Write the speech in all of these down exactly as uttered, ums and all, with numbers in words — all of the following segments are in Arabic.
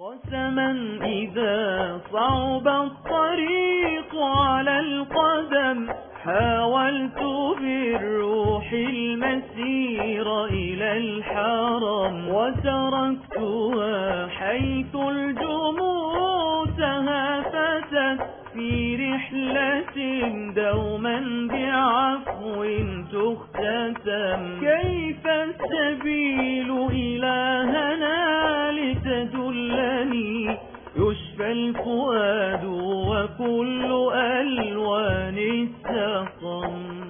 قسما إذا صعب الطريق على القدم حاولت بالروح المسير إلى الحرم وتركتها حيث الجموع تهافتت في رحلة دوما بعفو تختتم. كيف السبيل إلى هنا لتدلني يشفى الفؤاد وكل ألوان السقم.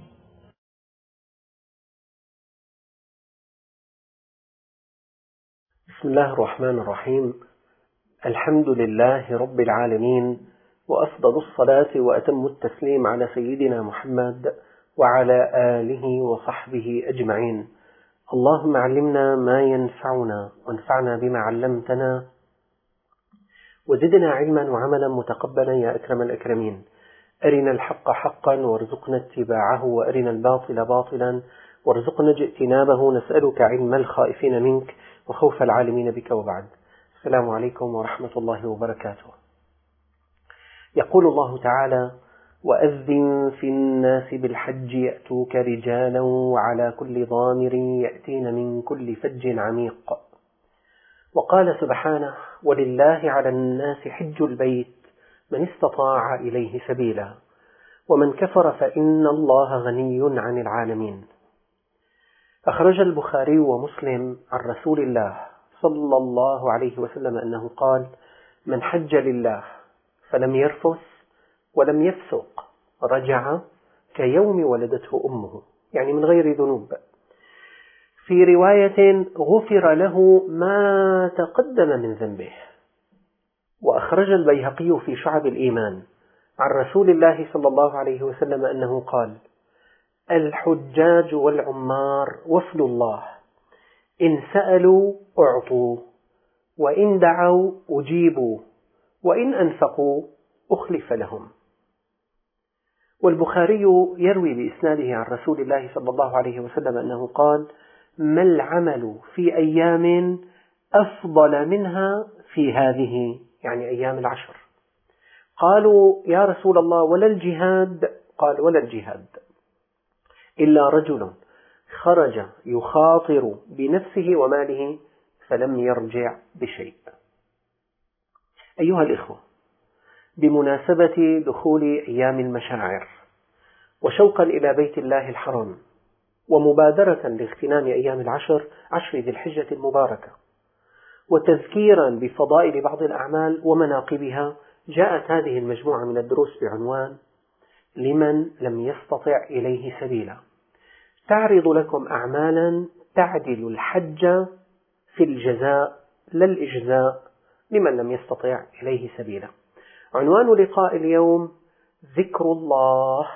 بسم الله الرحمن الرحيم. الحمد لله رب العالمين، وأفضل الصلاة وأتم التسليم على سيدنا محمد وعلى آله وصحبه أجمعين. اللهم علمنا ما ينفعنا وانفعنا بما علمتنا وزدنا علما وعملا متقبلا يا أكرم الأكرمين. أرنا الحق حقا وارزقنا اتباعه، وأرنا الباطل باطلا وارزقنا اجتنابه. نسألك علم الخائفين منك وخوف العالمين بك، وبعد. السلام عليكم ورحمة الله وبركاته. يقول الله تعالى: وأذن في الناس بالحج يأتوك رجالا وعلى كل ضامر يأتين من كل فج عميق. وقال سبحانه: ولله على الناس حج البيت من استطاع إليه سبيلا ومن كفر فإن الله غني عن العالمين. أخرج البخاري ومسلم عن رسول الله صلى الله عليه وسلم أنه قال: من حج لله فلم يرفث ولم يفسق رجع كيوم ولدته أمه، يعني من غير ذنوب. في رواية: غفر له ما تقدم من ذنبه. وأخرج البيهقي في شعب الإيمان عن رسول الله صلى الله عليه وسلم أنه قال: الحجاج والعمار وفد الله، إن سألوا أعطوا، وإن دعوا أجيبوا، وإن أنفقوا أخلف لهم. والبخاري يروي بإسناده عن رسول الله صلى الله عليه وسلم أنه قال: ما العمل في أيام أفضل منها في هذه، يعني أيام العشر. قالوا: يا رسول الله ولا الجهاد؟ قال: ولا الجهاد، إلا رجل خرج يخاطر بنفسه وماله فلم يرجع بشيء. أيها الإخوة، بمناسبة دخول أيام المشاعر وشوقا إلى بيت الله الحرام ومبادرة لاغتنام أيام العشر عشر ذي الحجة المباركة وتذكيرا بفضائل بعض الأعمال ومناقبها، جاءت هذه المجموعة من الدروس بعنوان: لمن لم يستطع إليه سبيلا. تعرض لكم أعمالا تعدل الحج في الجزاء لا الإجزاء لمن لم يستطع إليه سبيلا. عنوان لقاء اليوم: ذكر الله.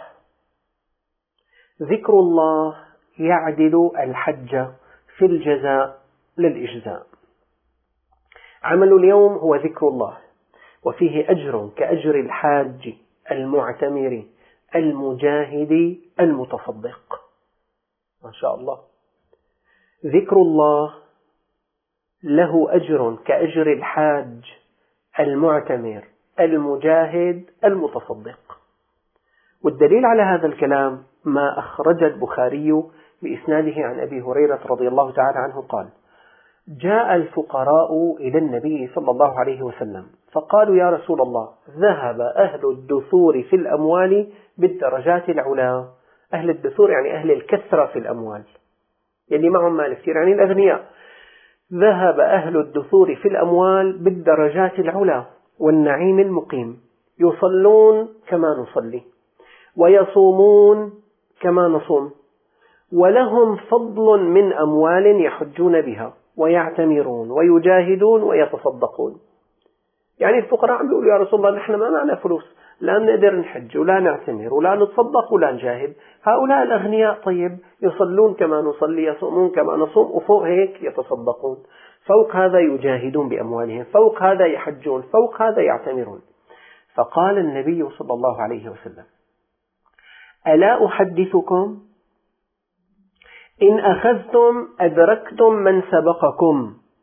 ذكر الله يعدل الحج في الجزاء للإجزاء. عمل اليوم هو ذكر الله، وفيه أجر كأجر الحاج المعتمر المجاهد المتصدق. ما شاء الله. ذكر الله له أجر كأجر الحاج المعتمر المجاهد المتصدق. والدليل على هذا الكلام ما أخرج البخاري بإسناده عن أبي هريرة رضي الله تعالى عنه قال: جاء الفقراء إلى النبي صلى الله عليه وسلم فقالوا: يا رسول الله، ذهب أهل الدثور في الأموال بالدرجات العلا. أهل الدثور يعني أهل الكثرة في الأموال، يعني معهم مال كثير، يعني الأغنياء. ذهب أهل الدثور في الأموال بالدرجات العلا والنعيم المقيم، يصلون كما نصلي ويصومون كما نصوم، ولهم فضل من أموال يحجون بها ويعتمرون ويجاهدون ويتصدقون. يعني الفقراء عم بيقولوا: يا رسول الله، نحن ما معنا فلوس، لا نقدر نحج ولا نعتمر ولا نتصدق ولا نجاهد. هؤلاء الأغنياء طيب يصلون كما نصلي، يصومون كما نصوم، وفوق هيك يتصدقون، فوق هذا يجاهدون بأموالهم، فوق هذا يحجون، فوق هذا يعتمرون. فقال النبي صلى الله عليه وسلم: ألا أحدثكم؟ إن أخذتم أدركتم من سبقكم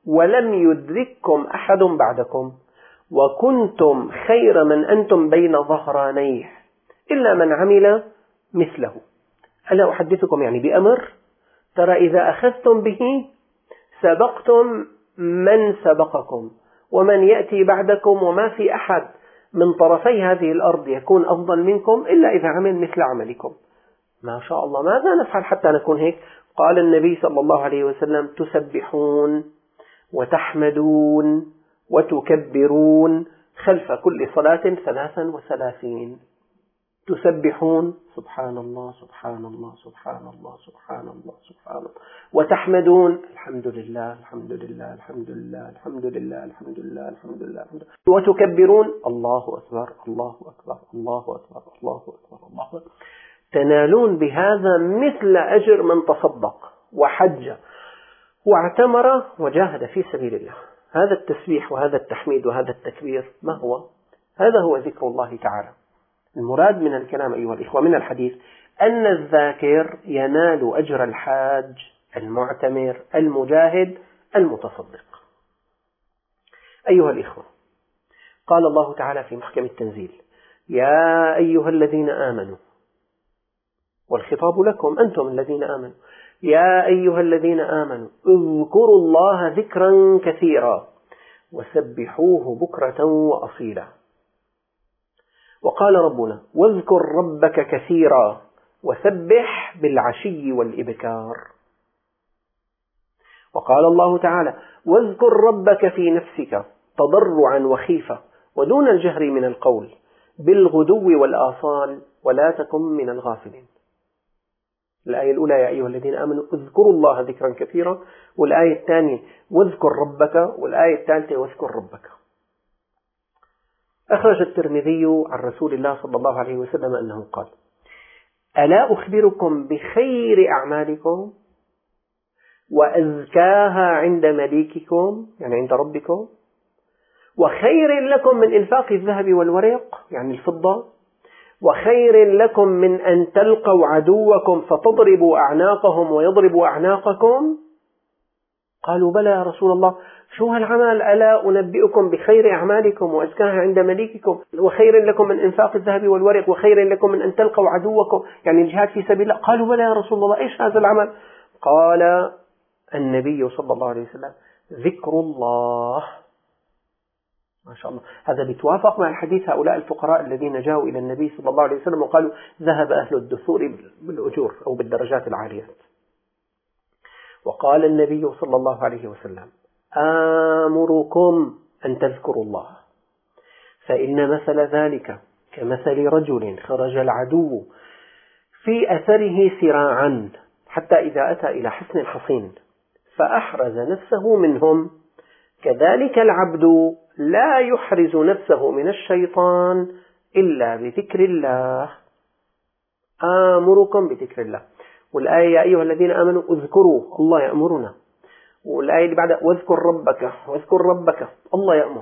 ولم يدرككم أحد بعدكم وكنتم خير من أنتم بين ظهرانيه إلا من عمل مثله. ألا أحدثكم يعني بأمر ترى إذا أخذتم به سبقتم من سبقكم ومن يأتي بعدكم، وما في أحد من طرفي هذه الأرض يكون أفضل منكم إلا إذا عمل مثل عملكم. ما شاء الله، ماذا نفعل حتى نكون هيك؟ قال النبي صلى الله عليه وسلم: تسبحون وتحمدون وتكبرون خلف كل صلاة ثلاثا وثلاثين. تسبحون سبحان الله سبحان الله سبحان الله سبحان الله سبحان الله، وتحمدون الحمد لله الحمد لله الحمد لله الحمد لله الحمد لله الحمد لله الحمد لله، وتكبرون الله أكبر الله أكبر الله أكبر الله أكبر الله أكبر. تنالون بهذا مثل أجر من تصدق وحج واعتمر وجاهد في سبيل الله. هذا التسبيح وهذا التحميد وهذا التكبير ما هو؟ هذا هو ذكر الله تعالى. المراد من الكلام أيها الإخوة من الحديث أن الذاكر ينال أجر الحاج المعتمر المجاهد المتصدق. أيها الإخوة، قال الله تعالى في محكم التنزيل: يا أيها الذين آمنوا، والخطاب لكم أنتم الذين آمنوا، يا أيها الذين آمنوا اذكروا الله ذكرا كثيرا وسبحوه بكرة وأصيلا. وقال ربنا: واذكر ربك كثيرا وسبح بالعشي والإبكار. وقال الله تعالى: واذكر ربك في نفسك تضرعا وخيفة ودون الجهر من القول بالغدو والآصال ولا تكن من الغافلين. الآية الأولى يا أيها الذين آمنوا اذكروا الله ذكرا كثيرا، والآية الثانية واذكر ربك، والآية الثالثة واذكر ربك. أخرج الترمذي عن رسول الله صلى الله عليه وسلم أنه قال: ألا أخبركم بخير أعمالكم وأزكاها عند مليككم، يعني عند ربكم، وخير لكم من إنفاق الذهب والورق، يعني الفضة، وخير لكم من أن تلقوا عدوكم فتضربوا أعناقهم ويضربوا أعناقكم؟ قالوا: بلى يا رسول الله، شو هالعمل؟ ألا أنبئكم بخير أعمالكم وأزكاها عند مليككم، وخير لكم من إنفاق الذهب والورق، وخير لكم من أن تلقوا عدوكم، يعني الجهاد في سبيل الله. قالوا: بلى يا رسول الله، إيش هذا العمل؟ قال النبي صلى الله عليه وسلم: ذكر الله. ما شاء الله، هذا بيتوافق مع الحديث هؤلاء الفقراء الذين جاءوا إلى النبي صلى الله عليه وسلم وقالوا: ذهب أهل الدثور بالأجور أو بالدرجات العالية. وقال النبي صلى الله عليه وسلم: آمركم أن تذكروا الله، فإن مثل ذلك كمثل رجل خرج العدو في أثره سراعا حتى إذا أتى إلى حصن حصين فأحرز نفسه منهم، كذلك العبد لا يحرز نفسه من الشيطان إلا بذكر الله. آمركم بذكر الله. والآية يا أيها الذين آمنوا اذكروا، الله يأمرنا. والآية اللي بعدها واذكر ربك، واذكر ربك، الله يأمر.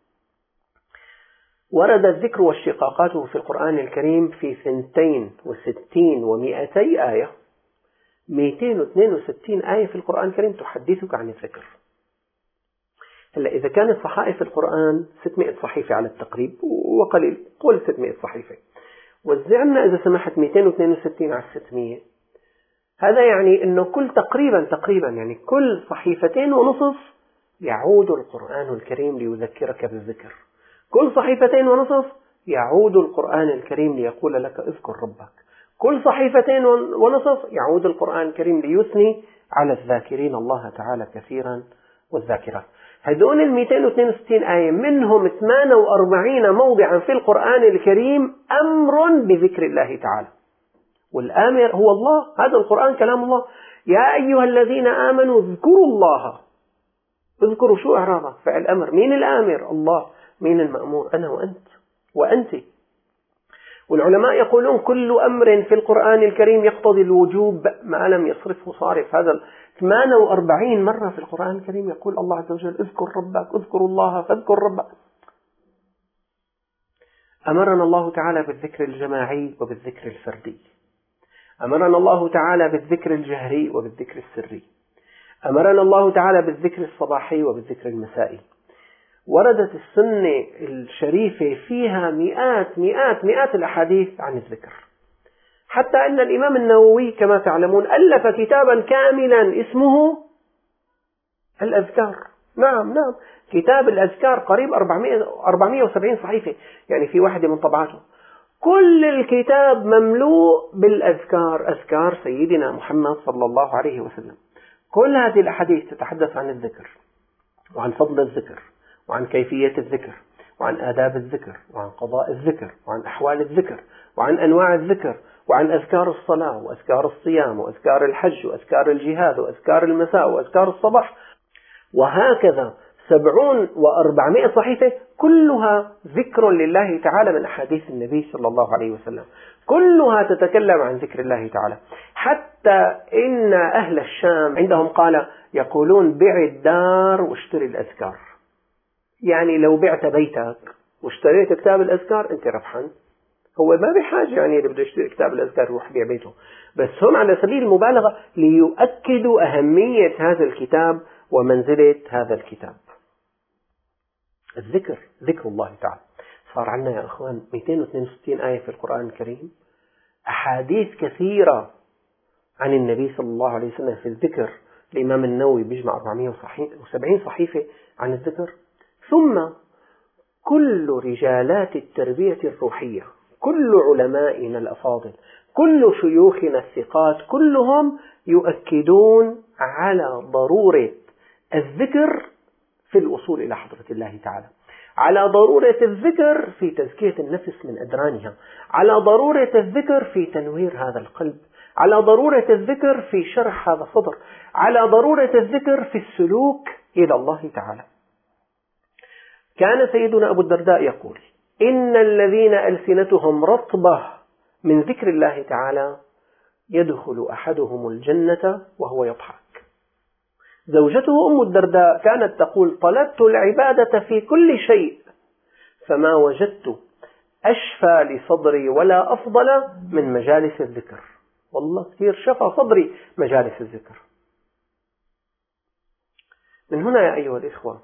ورد الذكر واشتقاقاته في القرآن الكريم في ثنتين وستين ومئتي آية، مئتين واثنين وستين آية في القرآن الكريم تحدثك عن الذكر. هلا إذا كانت صحائف القرآن ستمائة صحيفة على التقريب وقليل، قول ستمائة صحيفة، وزعنا إذا سمحت مئتين واثنين وستين على ستمائة، هذا يعني أنه كل تقريبا تقريبا يعني كل صحيفتين ونصف يعود القرآن الكريم ليذكرك بالذكر. كل صحيفتين ونصف يعود القرآن الكريم ليقول لك اذكر ربك. كل صحيفتين ونصف يعود القرآن الكريم ليثني على الذاكرين الله تعالى كثيرا والذاكرات. هذول ال مئتين واثنين وستين آية منهم ثمانية وأربعين موضعا في القرآن الكريم أمر بذكر الله تعالى، والآمر هو الله. هذا القرآن كلام الله. يا أيها الذين آمنوا اذكروا الله. اذكروا شو إعرابه؟ فعل أمر. مين الآمر؟ الله. مين المأمور؟ أنا وأنت وأنت. والعلماء يقولون كل أمر في القرآن الكريم يقتضي الوجوب ما لم يصرفه صارف. هذا ثمانية وأربعين مرة في القرآن الكريم يقول الله عز وجل اذكر ربك، اذكروا الله فاذكر ربك. أمرنا الله تعالى بالذكر الجماعي وبالذكر الفردي. أمرنا الله تعالى بالذكر الجهري وبالذكر السري. أمرنا الله تعالى بالذكر الصباحي وبالذكر المسائي. وردت السنة الشريفة فيها مئات مئات مئات الأحاديث عن الذكر، حتى أن الإمام النووي كما تعلمون ألف كتابا كاملا اسمه الأذكار. نعم نعم كتاب الأذكار قريب أربعمائة وسبعين صحيفة، يعني في واحدة من طبعاته. كل الكتاب مملوء بالأذكار، أذكار سيدنا محمد صلى الله عليه وسلم. كل هذه الأحاديث تتحدث عن الذكر وعن فضل الذكر وعن كيفية الذكر وعن آداب الذكر وعن قضاء الذكر وعن أحوال الذكر وعن أنواع الذكر وعن أذكار الصلاة وأذكار الصيام وأذكار الحج وأذكار الجهاد وأذكار المساء وأذكار الصباح، وهكذا سبعون وأربعمائة صحيفة كلها ذكر لله تعالى من أحاديث النبي صلى الله عليه وسلم، كلها تتكلم عن ذكر الله تعالى. حتى إن أهل الشام عندهم قال يقولون بيع الدار واشتري الأذكار، يعني لو بعت بيتك واشتريت كتاب الأذكار أنت ربحان. هو ما بحاجة يعني إذا بده يشتري كتاب الأذكار يروح يبيع بيته، بس هم على سبيل المبالغة ليؤكدوا أهمية هذا الكتاب ومنزلة هذا الكتاب. الذكر ذكر الله تعالى. صار عندنا يا أخوان مئتين واثنين وستين آية في القرآن الكريم، أحاديث كثيرة عن النبي صلى الله عليه وسلم في الذكر. الإمام النووي بيجمع أربعمائة وسبعين صحيفة عن الذكر. ثم كل رجالات التربية الروحية، كل علمائنا الأفاضل، كل شيوخنا الثقات، كلهم يؤكدون على ضرورة الذكر في الوصول إلى حضرة الله تعالى، على ضرورة الذكر في تزكية النفس من أدرانها، على ضرورة الذكر في تنوير هذا القلب، على ضرورة الذكر في شرح هذا الصدر، على ضرورة الذكر في السلوك إلى الله تعالى. كان سيدنا أبو الدرداء يقول إن الذين ألسنتهم رطبة من ذكر الله تعالى يدخل أحدهم الجنة وهو يضحك. زوجته أم الدرداء كانت تقول طلبت العبادة في كل شيء فما وجدت أشفى لصدري ولا أفضل من مجالس الذكر. والله كثير شفى صدري مجالس الذكر. من هنا يا أيها الإخوة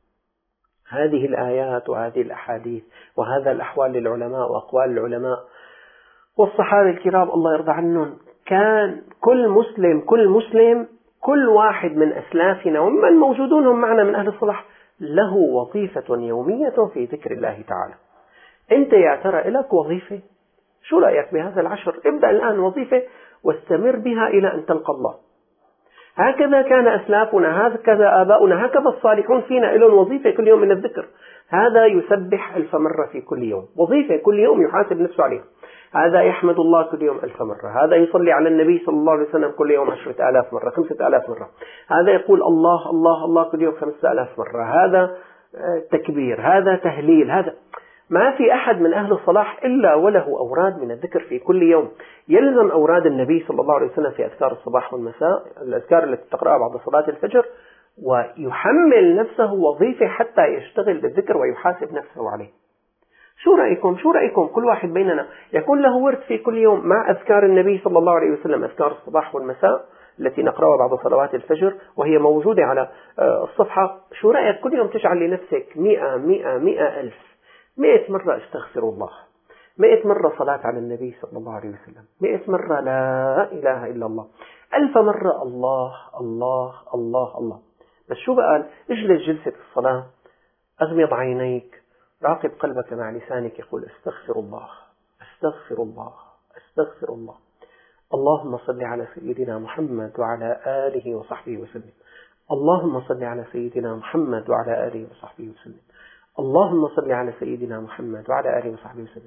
هذه الآيات وهذه الأحاديث وهذا الأحوال للعلماء وأقوال العلماء والصحابة الكرام الله يرضى عنهم، كان كل مسلم كل مسلم كل واحد من أسلافنا ومن موجودون هم معنا من أهل الصلاح له وظيفة يومية في ذكر الله تعالى. أنت يا ترى لك وظيفة؟ شو رأيك بهذا العشر؟ ابدأ الآن وظيفة واستمر بها إلى أن تلقى الله. هكذا كان أسلافنا، هكذا آباؤنا، هكذا الصالحون فينا لهم وظيفة كل يوم من الذكر. هذا يسبح ألف مرة في كل يوم، وظيفة كل يوم يحاسب نفسه عليها. هذا يحمد الله كل يوم ألف مرة، هذا يصلي على النبي صلى الله عليه وسلم كل يوم عشرة آلاف مرة، خمسة آلاف مرة، هذا يقول الله الله الله كل يوم خمسة آلاف مرة، هذا تكبير، هذا تهليل، هذا. ما في أحد من أهل الصلاح إلا وله أوراد من الذكر في كل يوم. يلزم أوراد النبي صلى الله عليه وسلم في أذكار الصباح والمساء، الأذكار التي تقرأها بعد صلاة الفجر، ويحمل نفسه وظيفة حتى يشتغل بالذكر ويحاسب نفسه عليه. شو رأيكم؟ شو رأيكم كل واحد بيننا يكون له ورد في كل يوم مع أذكار النبي صلى الله عليه وسلم، أذكار الصباح والمساء التي نقرأها بعد صلوات الفجر وهي موجودة على الصفحة. شو رأيك كل يوم تجعل لنفسك مئة مئة مئة ألف مئة مرة استغفر الله، مئة مرة صلاة على النبي صلى الله عليه وسلم، مئة مرة لا إله إلا الله، ألف مرة الله الله الله الله. بس شو بقى؟ اجلس جلسة الصلاة، أغمض عينيك، راقب قلبك مع لسانك، يقول استغفر الله استغفر الله استغفر الله. اللهم صل على سيدنا محمد وعلى آله وصحبه وسلم. اللهم صل على سيدنا محمد وعلى آله وصحبه وسلم. اللهم صل على سيدنا محمد وعلى آله وصحبه وسلم.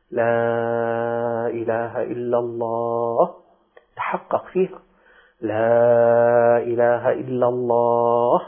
لا إله إلا الله، تحقق فيها. لا إله إلا الله،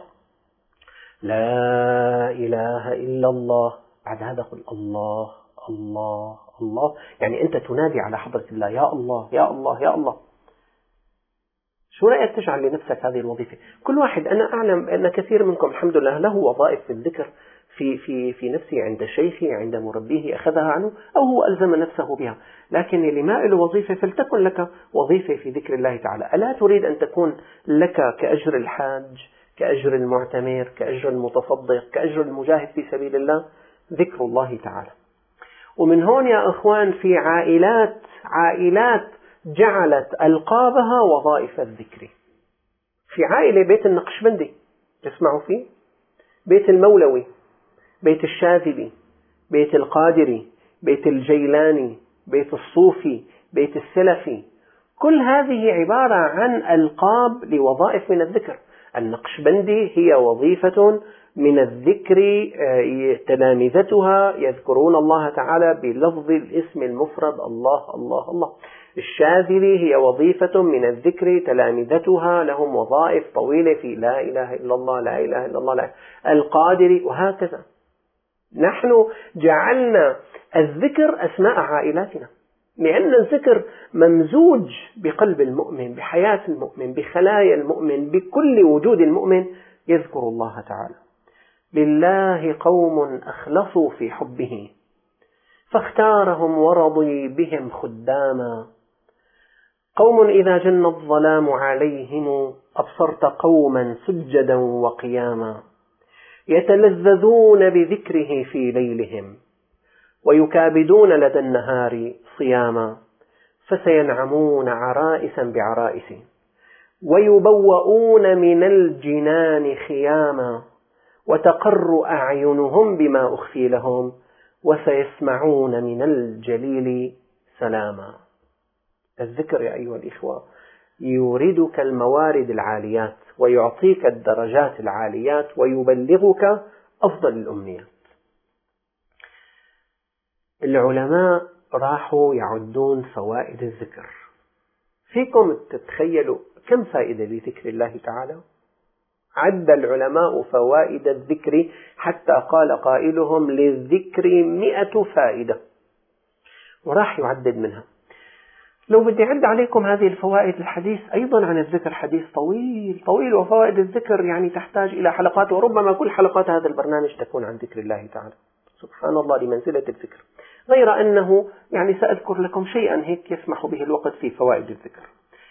لا إله إلا الله. بعد هذا قل الله الله الله، يعني أنت تنادي على حضرة الله يا الله يا الله يا الله. شو رأيك تجعل لنفسك هذه الوظيفة؟ كل واحد، أنا أعلم أن كثير منكم الحمد لله له وظائف في الذكر في في في نفسه عند شيخه عند مربيه أخذها عنه، أو هو ألزم نفسه بها. لكن اللي ما له وظيفة فلتكن لك وظيفة في ذكر الله تعالى. ألا تريد أن تكون لك كأجر الحاج، كأجر المعتمر، كأجر المتصدق، كأجر المجاهد في سبيل الله؟ ذكر الله تعالى. ومن هون يا أخوان في عائلات عائلات جعلت ألقابها وظائف الذكر. في عائلة بيت النقشبندي تسمعوا فيه، بيت المولوي، بيت الشاذلي، بيت القادري، بيت الجيلاني، بيت الصوفي، بيت السلفي، كل هذه عبارة عن ألقاب لوظائف من الذكر. النقشبندي هي وظيفة من الذكر، تلامذتها يذكرون الله تعالى بلفظ الاسم المفرد الله الله الله. الشاذلي هي وظيفة من الذكر، تلامذتها لهم وظائف طويلة في لا إله إلا الله لا إله إلا الله لا. القادري، وهكذا. نحن جعلنا الذكر أسماء عائلاتنا، لأن الذكر ممزوج بقلب المؤمن، بحياة المؤمن، بخلايا المؤمن، بكل وجود المؤمن يذكر الله تعالى. لله قوم أخلصوا في حبه فاختارهم ورضي بهم خداما. قوم إذا جن الظلام عليهم أبصرت قوما سجدا وقياما، يتلذذون بذكره في ليلهم ويكابدون لدى النهار صياما، فسينعمون عرائسا بعرائس ويبوؤون من الجنان خياما، وتقر أعينهم بما أخفي لهم وسيسمعون من الجليل سلاما. الذكر يا أيها الإخوة يوردك الموارد العاليات ويعطيك الدرجات العاليات ويبلغك أفضل الأمنيات. العلماء راحوا يعدون فوائد الذكر. فيكم تتخيلوا كم فائدة لذكر الله تعالى؟ عد العلماء فوائد الذكر حتى قال قائلهم للذكر مئة فائدة، وراح يعدد منها. لو بدي أعد عليكم هذه الفوائد، الحديث أيضا عن الذكر حديث طويل طويل، وفوائد الذكر يعني تحتاج إلى حلقات، وربما كل حلقات هذا البرنامج تكون عن ذكر الله تعالى. سبحان الله لمنزلة الذكر. غير أنه يعني سأذكر لكم شيئا هيك يسمح به الوقت في فوائد الذكر.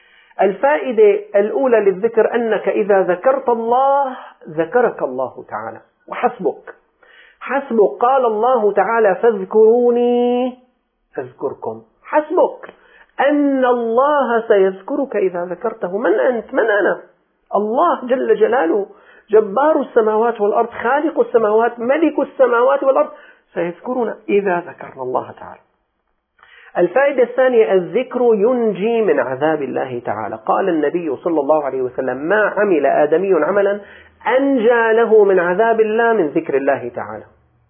الفائدة الأولى للذكر أنك إذا ذكرت الله ذكرك الله تعالى، وحسبك حسبك. قال الله تعالى فاذكروني أذكركم. حسبك أن الله سيذكرك إذا ذكرته. من أنت؟ من أنا؟ الله جل جلاله جبار السماوات والأرض، خالق السماوات، ملك السماوات والأرض، سيذكرنا إذا ذكرنا الله تعالى. الفائدة الثانية الذكر ينجي من عذاب الله تعالى. قال النبي صلى الله عليه وسلم ما عمل آدمي عملا أنجى له من عذاب الله من ذكر الله تعالى.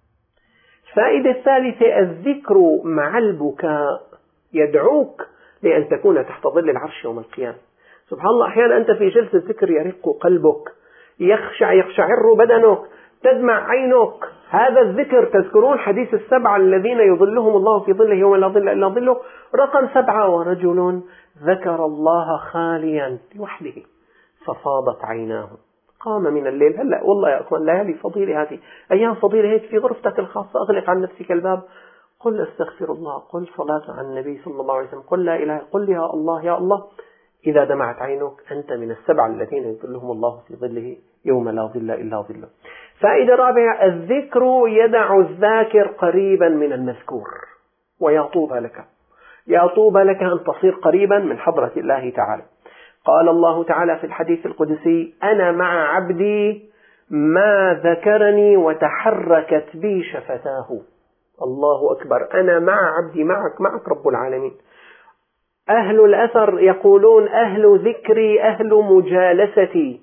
الفائدة الثالثة الذكر مع البكاء يدعوك لأن تكون تحت ظل العرش يوم القيامة. سبحان الله، أحيانا أنت في جلسة ذكر يرق قلبك، يخشع يخشعر بدنك، تدمع عينك. هذا الذكر تذكرون حديث السبعة الذين يظلهم الله في ظله يوم لا ظل إلا ظله. رقم سبعة ورجل ذكر الله خاليا لوحده ففاضت عيناه قام من الليل. هلا والله يا أخوان ليالي فضيلة، هذه أيام فضيلة، هيك في غرفتك الخاصة أغلق عن نفسك الباب، قل استغفر الله، قل صلاة على النبي صلى الله عليه وسلم، قل لا إله، قل يا الله يا الله. إذا دمعت عينك أنت من السبعة الذين يظلهم الله في ظله يوم لا ظل إلا ظله. فائدة رابعة الذكر يدع الذاكر قريبا من المذكور، ويا طوبى لك يا طوبى لك أن تصير قريبا من حضرة الله تعالى. قال الله تعالى في الحديث القدسي أنا مع عبدي ما ذكرني وتحركت بي شفتاه. الله أكبر، أنا مع عبدي، معك معك رب العالمين. أهل الأثر يقولون أهل ذكري أهل مجالستي،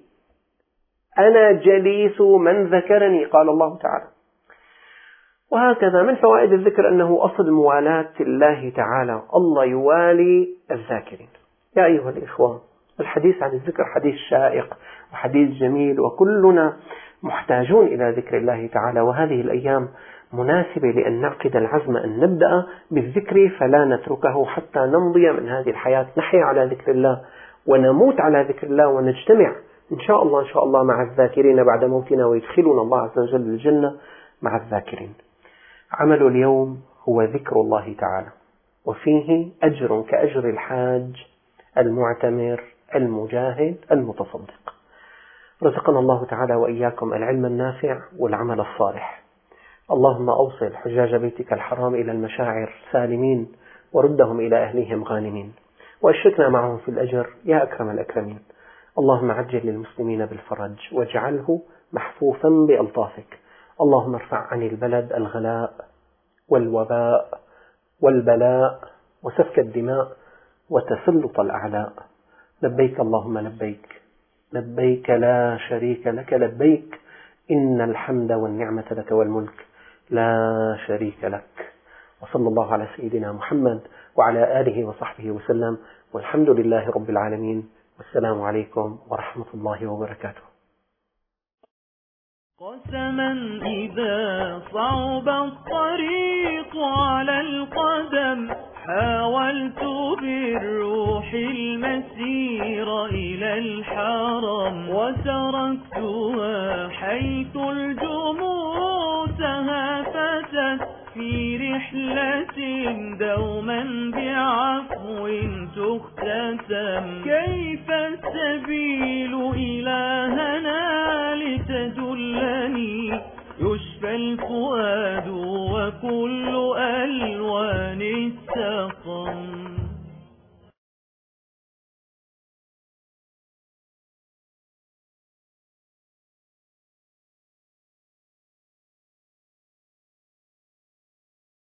أنا جليس من ذكرني، قال الله تعالى. وهكذا من فوائد الذكر أنه أصل موالاة الله تعالى، الله يوالي الذاكرين. يا أيها الإخوة الحديث عن الذكر حديث شائق وحديث جميل، وكلنا محتاجون إلى ذكر الله تعالى، وهذه الأيام مناسبة لأن نعقد العزم أن نبدأ بالذكر فلا نتركه حتى نمضي من هذه الحياة، نحيا على ذكر الله ونموت على ذكر الله، ونجتمع إن شاء الله إن شاء الله مع الذاكرين بعد موتنا، ويدخلنا الله عز وجل الجنة مع الذاكرين. عمل اليوم هو ذكر الله تعالى، وفيه أجر كأجر الحاج المعتمر المجاهد المتصدق. رزقنا الله تعالى وإياكم العلم النافع والعمل الصالح. اللهم أوصل حجاج بيتك الحرام إلى المشاعر سالمين، وردهم إلى أهليهم غانمين، وأشركنا معهم في الأجر يا أكرم الأكرمين. اللهم عجل للمسلمين بالفرج، واجعله محفوفا بألطافك. اللهم ارفع عن البلد الغلاء والوباء والبلاء وسفك الدماء وتسلط الأعداء. لبيك اللهم لبيك، لبيك لا شريك لك لبيك، إن الحمد والنعمة لك والملك لا شريك لك. وصلى الله على سيدنا محمد وعلى آله وصحبه وسلم، والحمد لله رب العالمين، والسلام عليكم ورحمة الله وبركاته. قسما إذا صعب الطريق على القدم، حاولت بالروح المسير إلى الحرم، وتركتها حيث الجموس هافتت في رحلة دوما بعفو تختتم. كيف السبيل إلى هنا لتدلني، يشفى الفؤاد وكل ألوان السقم.